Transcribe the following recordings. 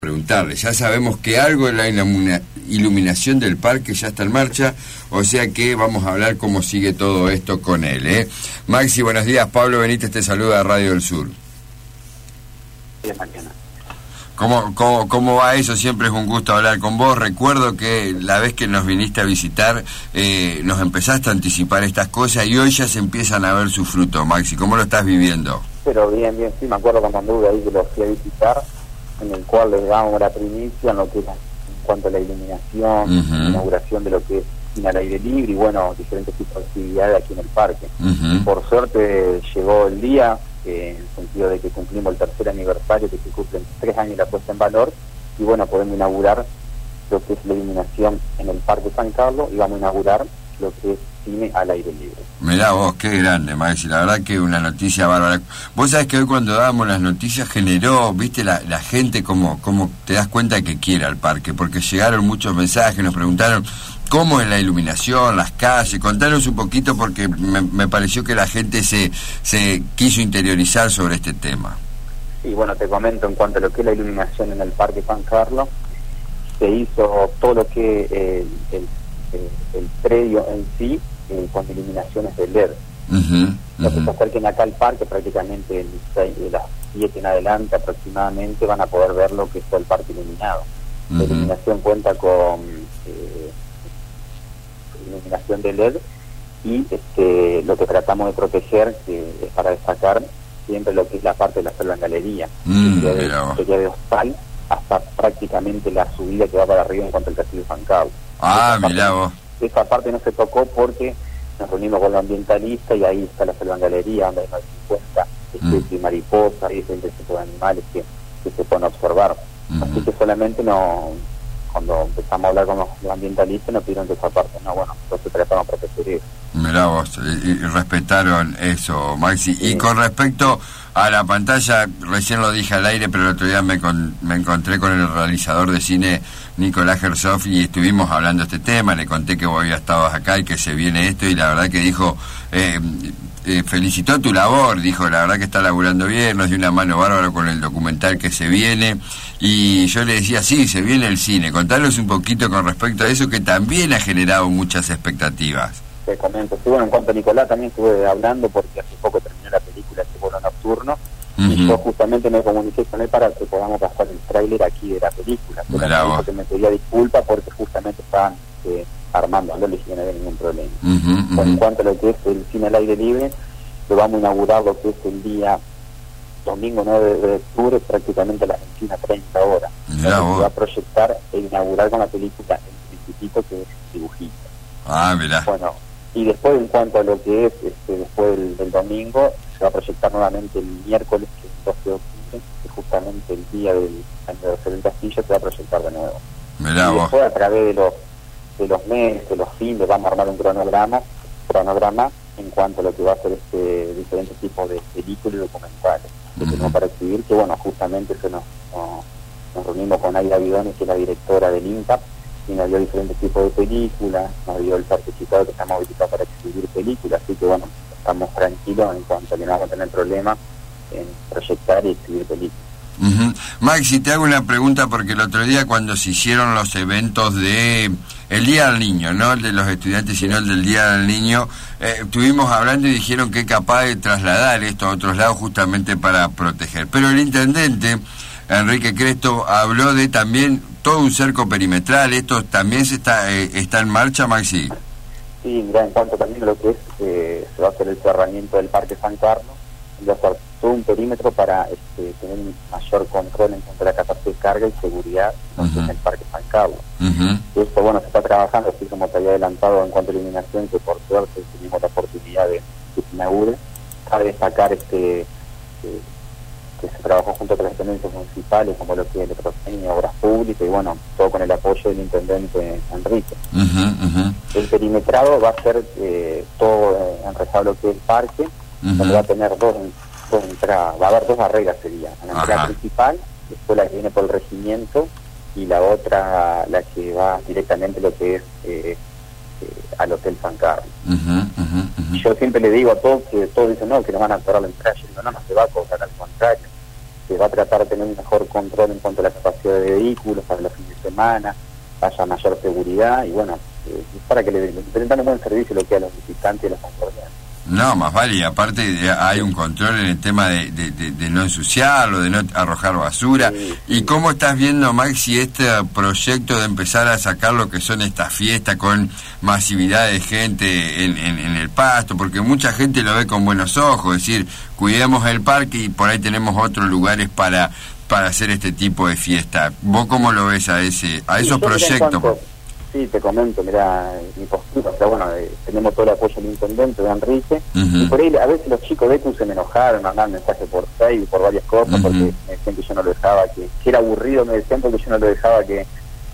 Preguntarle, ya sabemos que algo de la iluminación del parque ya está en marcha, o sea que vamos a hablar cómo sigue todo esto con él, ¿eh? Maxi, buenos días, Pablo Benítez te saluda de Radio del Sur. De mañana. ¿Cómo va eso? Siempre es un gusto hablar con vos. Recuerdo que la vez que nos viniste a visitar, nos empezaste a anticipar estas cosas y hoy ya se empiezan a ver su fruto, Maxi. ¿Cómo lo estás viviendo? Pero bien, sí, me acuerdo cuando anduve ahí que lo fui a visitar, en el cual les damos la primicia en lo que es en cuanto a la iluminación, inauguración de lo que es cine al aire libre y bueno, diferentes tipos de actividades aquí en el parque. Por suerte llegó el día, en el sentido de que cumplimos el tercer aniversario, que se cumplen 3 años la puesta en valor, y bueno, podemos inaugurar lo que es la iluminación en el Parque San Carlos y vamos a inaugurar lo que es cine al aire libre. Mirá vos, qué grande, Maxi, la verdad que una noticia bárbara. Vos sabés que hoy cuando dábamos las noticias generó, viste, la gente como te das cuenta que quiere al parque, porque llegaron muchos mensajes, nos preguntaron cómo es la iluminación, las calles, contanos un poquito porque me pareció que la gente se quiso interiorizar sobre este tema. Sí, bueno, te comento en cuanto a lo que es la iluminación en el Parque San Carlos, se hizo todo lo que el predio en sí, con iluminaciones de LED. Los que se acerquen acá al parque, prácticamente de las 7 en adelante aproximadamente, van a poder ver lo que es el parque iluminado. La iluminación cuenta con iluminación de LED y lo que tratamos de proteger, que es para destacar siempre lo que es la parte de la selva en galería, que ya de hostal hasta prácticamente la subida que va para arriba en cuanto al Castillo San Carlos. Mirá vos. Esa parte no se tocó porque nos reunimos con los ambientalistas y ahí está la selva en galería, donde hay más de 50 especies de mariposas y diferentes tipos de animales que se pueden observar. Así que solamente cuando empezamos a hablar con los ambientalistas nos pidieron que esa parte, entonces tratamos de proteger eso. Mirá vos, y respetaron eso, Maxi. Sí. Y con respecto a la pantalla, recién lo dije al aire, pero el otro día me encontré con el realizador de cine Nicolás Herzog y estuvimos hablando de este tema, le conté que vos habías estado acá y que se viene esto, y la verdad que dijo, felicitó tu labor, dijo, la verdad que está laburando bien, nos dio una mano bárbara con el documental que se viene, y yo le decía, sí, se viene el cine, contanos un poquito con respecto a eso que también ha generado muchas expectativas. Te comento, sí, bueno, en cuanto a Nicolás también estuve hablando porque hace poco terminó la película este vuelo nocturno y yo justamente me comuniqué con él para que podamos pasar el tráiler aquí de la película, pero que me pedía disculpas porque justamente estaban armándolo y no había ningún problema. En cuanto a lo que es el cine al aire libre, lo vamos a inaugurar lo que es el día domingo 9 de octubre, prácticamente a las 21:30 horas. Se va a proyectar e inaugurar con la película El Principito, que es Dibujito. Mirá. Bueno, y después en cuanto a lo que es después del domingo, se va a proyectar nuevamente el miércoles, que es el 12 de octubre, que justamente el día del aniversario del castillo, se va a proyectar de nuevo. Mirá y después a través de los meses, de los fines, vamos a armar un cronograma en cuanto a lo que va a ser diferentes tipos de películas y documentales que tenemos para exhibir, que bueno, justamente nos reunimos con Aida Bidones, que es la directora del INCAP, y nos dio diferentes tipos de películas, nos dio el certificado que estamos habilitados para exhibir películas, así que bueno, estamos tranquilos en cuanto a que no vamos a tener problemas en proyectar y exhibir películas. Maxi, te hago una pregunta porque el otro día cuando se hicieron los eventos de el Día del Niño, no el de los estudiantes, sino el del Día del Niño, estuvimos hablando y dijeron que es capaz de trasladar esto a otros lados justamente para proteger. Pero el intendente, Enrique Cresto, habló de también todo un cerco perimetral. ¿Esto también está en marcha, Maxi? Sí, mira, en cuanto también a lo que es, se va a hacer el cerramiento del Parque San Carlos, va a ser todo un perímetro para tener un mayor control en cuanto a la capacidad de carga y seguridad en el Parque San Carlos. Y esto, bueno, se está trabajando, así como te había adelantado en cuanto a iluminación, que por suerte tuvimos la oportunidad de que se inaugure. Cabe destacar que se trabajó junto con las dependencias municipales, como lo que es el Obras Públicas, y bueno, todo con el apoyo del intendente Enrique. El perimetrado va a ser todo enrejado lo que es el parque, donde va a tener dos entradas, va a haber 2 barreras sería, la entrada principal, después la que viene por el regimiento, y la otra, la que va directamente lo que es al Hotel San Carlos. Yo siempre le digo a todos que todos dicen no, que nos van a cobrar la entrada. Yo digo, no se va a cobrar, al contrario. se va a tratar de tener un mejor control en cuanto a la capacidad de vehículos para los fines de semana, haya mayor seguridad y bueno, para que le den un buen servicio lo que a los visitantes y a los concurrentes. No, más vale, y aparte hay un control en el tema de no ensuciarlo, de no arrojar basura. Sí, ¿Y sí. cómo estás viendo, Maxi, este proyecto de empezar a sacar lo que son estas fiestas con masividad de gente en el pasto? Porque mucha gente lo ve con buenos ojos, es decir, cuidemos el parque y por ahí tenemos otros lugares para hacer este tipo de fiesta. ¿Vos cómo lo ves a esos proyectos? Sí, te comento, mira, mi postura, o sea, bueno, tenemos todo el apoyo del intendente, de Enrique, y por ahí a veces los chicos de ECU se me enojaron, mandaban mensajes por Facebook, por varias cosas, porque me decían que yo no lo dejaba, que era aburrido, me decían porque yo no lo dejaba que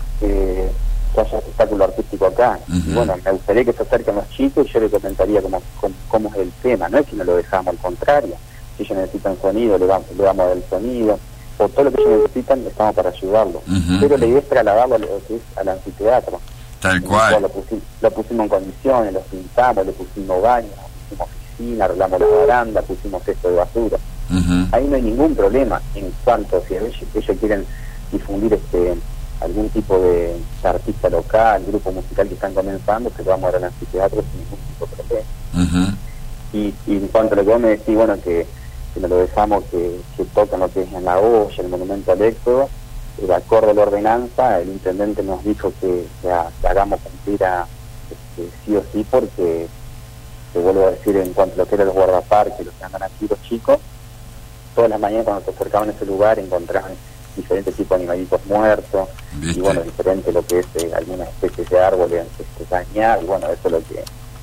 haya espectáculo artístico acá. Y bueno, me gustaría que se acerquen los chicos y yo les comentaría cómo es el tema, no es que no lo dejamos, al contrario, si ellos necesitan sonido, le damos el sonido, o todo lo que ellos necesitan, estamos para ayudarlos. Pero la idea es trasladarlo a lo que es al anfiteatro. Tal cual. Lo pusimos en condiciones, lo pintamos, le pusimos baños, pusimos oficina, arreglamos las barandas, pusimos cesto de basura. Ahí no hay ningún problema en cuanto si ellos quieren difundir algún tipo de artista local, grupo musical que están comenzando, que vamos a ver al anfiteatro sin ningún tipo de problema. Y en cuanto a lo que vos me decís, bueno, que nos lo dejamos que tocan lo que es en la olla, el monumento al éxodo, de acuerdo a la ordenanza, el intendente nos dijo que hagamos cumplir sí o sí, porque te vuelvo a decir, en cuanto a lo que eran los guardaparques, los que andan aquí los chicos, todas las mañanas cuando se acercaban a ese lugar encontraban diferentes tipos de animalitos muertos. ¿Viste? Y bueno, diferente lo que es algunas especies de árboles dañados, y bueno, eso es lo que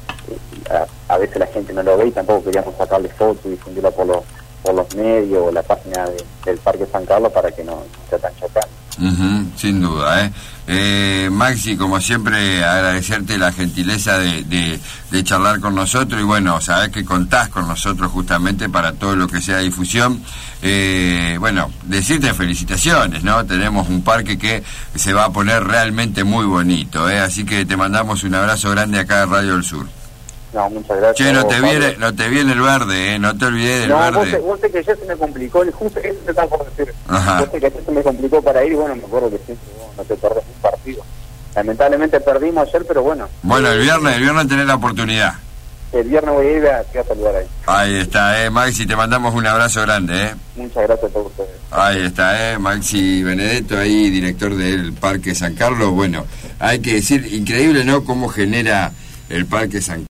a veces la gente no lo ve y tampoco queríamos sacarle fotos y difundirlo por los medios o la página del Parque San Carlos para que no sea tan chocante. Sin duda, Maxi, como siempre, agradecerte la gentileza de charlar con nosotros y bueno, sabés que contás con nosotros justamente para todo lo que sea difusión. Bueno, decirte felicitaciones, ¿no? Tenemos un parque que se va a poner realmente muy bonito, así que te mandamos un abrazo grande acá de Radio del Sur. No, muchas gracias. Che, no te viene el verde, no te olvides del verde. Vos sé que ya se me complicó, justo eso te estaba por decir. Vos sé que ya se me complicó para ir y bueno, me acuerdo que siempre no te perdés un partido. Lamentablemente perdimos ayer, pero bueno. Bueno, el viernes tenés la oportunidad. El viernes voy a ir a saludar ahí. Ahí está, Maxi, te mandamos un abrazo grande, Muchas gracias a todos ustedes. Ahí está, Maxi Benedetto, ahí director del Parque San Carlos. Bueno, hay que decir, increíble, ¿no?, cómo genera el Parque San Carlos.